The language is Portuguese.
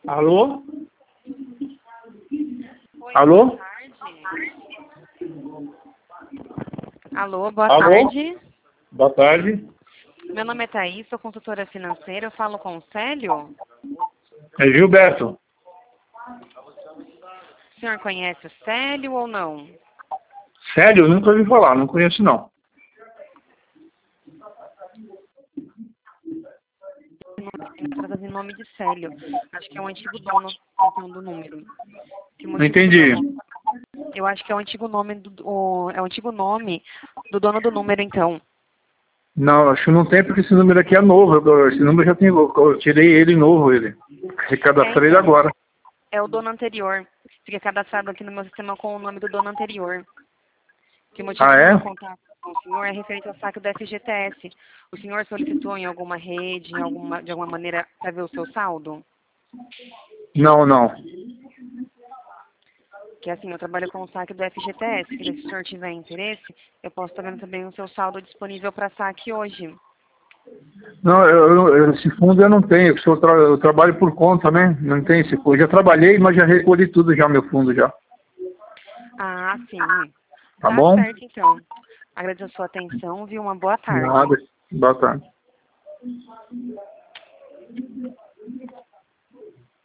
Alô? Oi, Alô? boa tarde. Alô, boa Alô? tarde. Boa tarde. Meu nome é Thaís, sou consultora financeira. Eu falo com o Célio. É Gilberto. O senhor conhece o Célio ou não? Sério? Eu nunca ouvi falar, não conheço não. Trata em nome de Célio. Acho que é o antigo dono então, do número. Que Não motivo do meu entendi. contato? Eu acho que é o antigo nome é o antigo nome do dono do número, então. Não, acho que não tem porque esse número aqui é novo. Esse número já tem. Eu tirei ele novo, ele. Recadastrei ele Então, agora. é o dono anterior. Fica cadastrado aqui no meu sistema com o nome do dono anterior. Que o motivo Ah, do meu é? contato com o senhor é referente ao saque do FGTS. O senhor solicitou em alguma rede, de alguma maneira, para ver o seu saldo? Não, não. Que assim, eu trabalho com o saque do FGTS, que se o senhor tiver interesse, eu posso estar vendo também o seu saldo disponível para saque hoje. Não, esse fundo eu não tenho. Eu trabalho por conta, né? Não tem esse fundo. Eu já trabalhei, mas já recolhi tudo já, meu fundo já. Ah, sim. Tá Tá bom? certo, então. Agradeço a sua atenção, viu? Uma boa tarde. Nada. Boa tarde.